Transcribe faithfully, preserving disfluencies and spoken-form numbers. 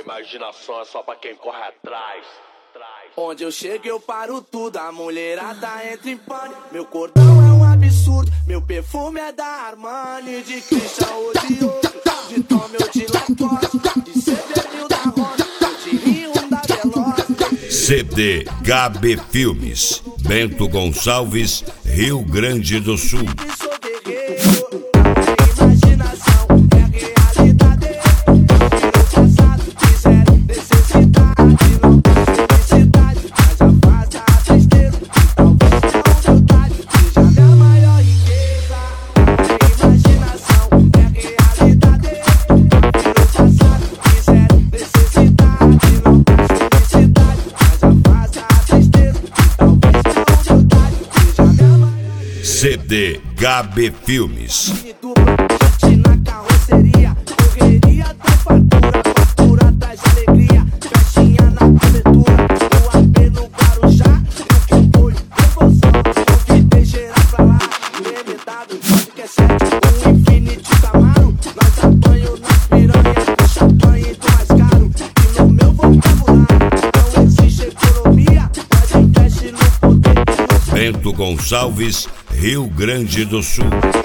imaginação é só pra quem corre atrás. Onde eu chego eu paro tudo, a mulherada entra em pânico. Meu cordão é um absurdo, meu perfume é da Armani. De Christian ou de outro, de Tom ou de Lacoste, de C D mil da Honda, ou de Rio da Veloz. C D Gabi Filmes, Bento Gonçalves, Rio Grande do Sul. C D Gabi Filmes. Na carroceria, correria da fatura, fatura atrás de alegria, festinha na cobertura, o A P no Guarujá, eu que foi revolução, convidei geral pra lá, remedado, pode que é sete, um Infinity Camaro, nós apanho nas piranhas, do champanhe do mais caro, e no meu vocabulário, não existe economia, mas investe no poder. Bento Gonçalves, Rio Grande do Sul.